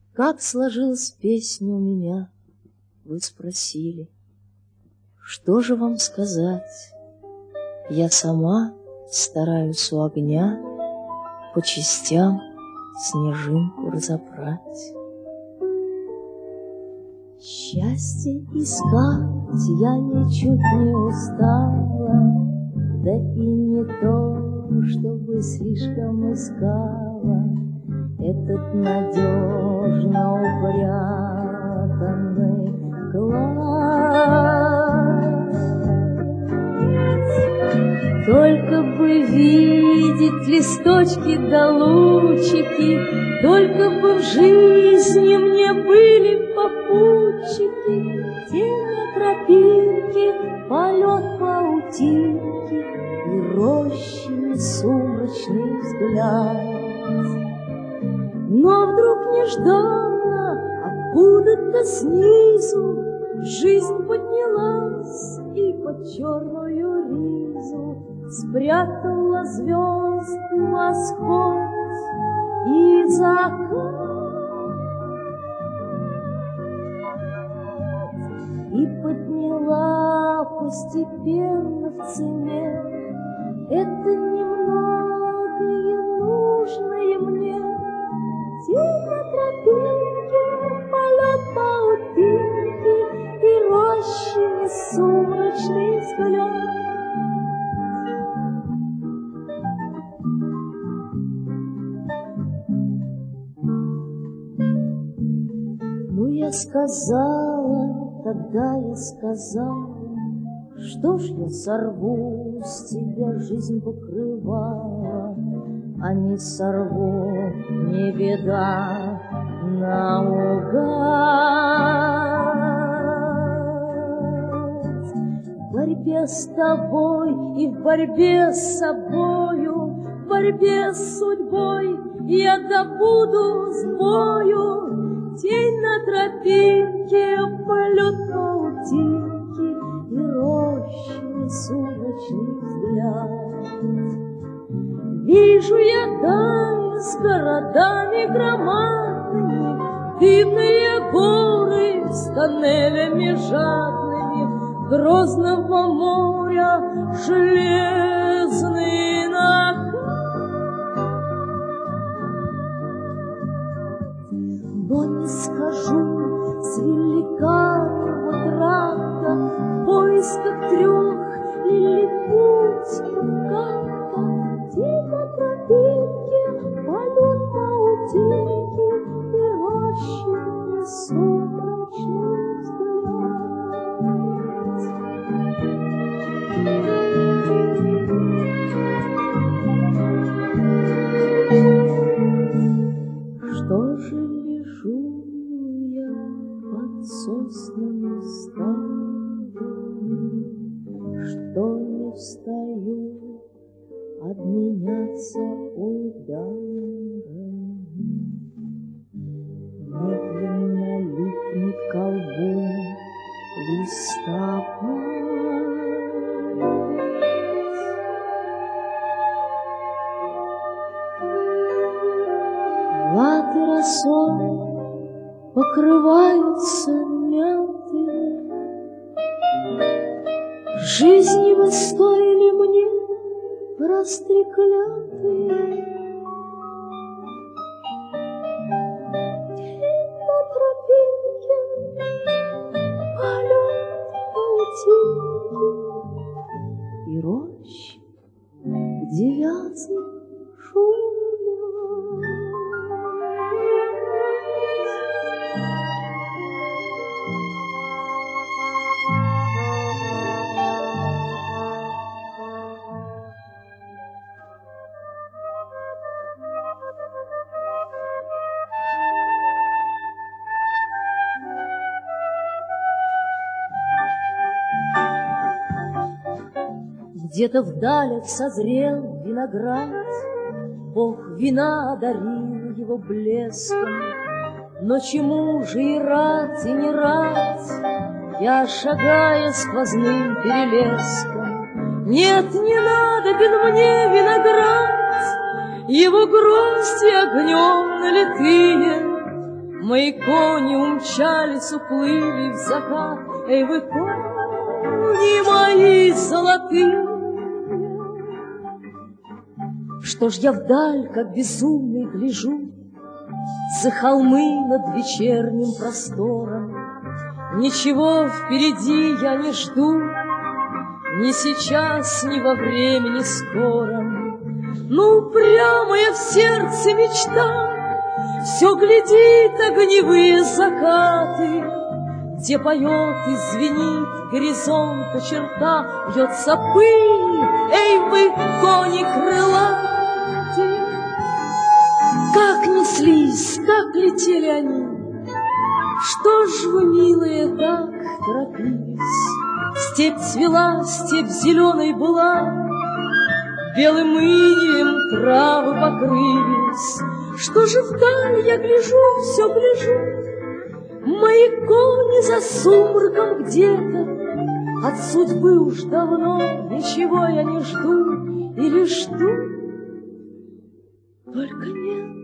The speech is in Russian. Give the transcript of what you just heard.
Как сложилась песня у меня, вы спросили. Что же вам сказать? Я сама стараюсь у огня по частям снежинку разобрать. Счастье искать я ничуть не устала, да и не то, чтобы слишком искала этот надежно упрятанный клад. Только бы видеть листочки да лучики, только бы в жизни мне были попутчики, тень на тропинке, полет паутинки и рощами сумрачный взгляд. Но вдруг нежданно откуда-то снизу жизнь поднялась и под черную ризу спрятала звезды восход и закат, и подняла постепенно в цене это немногое нужное мне. Тень на тропинке, полет паутинки и рощами сумрачный взгляд. Ну, я сказала, тогда я сказала, что ж я сорву с тебя жизнь покрывала, а не сорву, не беда, наугад. В борьбе с тобой и в борьбе с собою, в борьбе с судьбой я добуду с бою тень на тропинке, полет паутинки и рощи сумрачный взгляд. Вижу я даль с городами громадными, дымные горы с тоннелями жадными, Грозного моря железный накат. Но не скажу с великанного тракта в поисках трех лилипутиков как-то тень на тропинке, полет паутинки и рощами сумрачный взгляд. Что же лежу я под соснами старыми, что не встаю обменяться ударами. Медленно липнет к колбу листопад. Латы росой покрываются мятые. Жизни вы стоили мне растреклятые. Тень на тропинке, полет паутинки и рощи, где вязнет шумела. Где-то вдалях созрел виноград, Бог вина одарил его блеском. Но чему же и рад, и не рад я, шагая сквозным перелеском? Нет, не надобен мне виноград, его грозди огнем налитые. Мои кони умчались, уплыли в закат. Эй, вы кони мои золотые! Что ж я вдаль, как безумный, гляжу, за холмы над вечерним простором? Ничего впереди я не жду, ни сейчас, ни во времени скором. Ну, прямая в сердце мечта все глядит огневые закаты, где поет и звенит горизонта черта, бьется пыль, эй, вы, кони крылатые! Как неслись, как летели они! Что ж вы, милые, так торопились? Степь цвела, степь зеленой была, белым инием травы покрылись. Что же вдаль я гляжу, все гляжу? Мои кони за сумраком где-то. От судьбы уж давно ничего я не жду. Или жду, только нет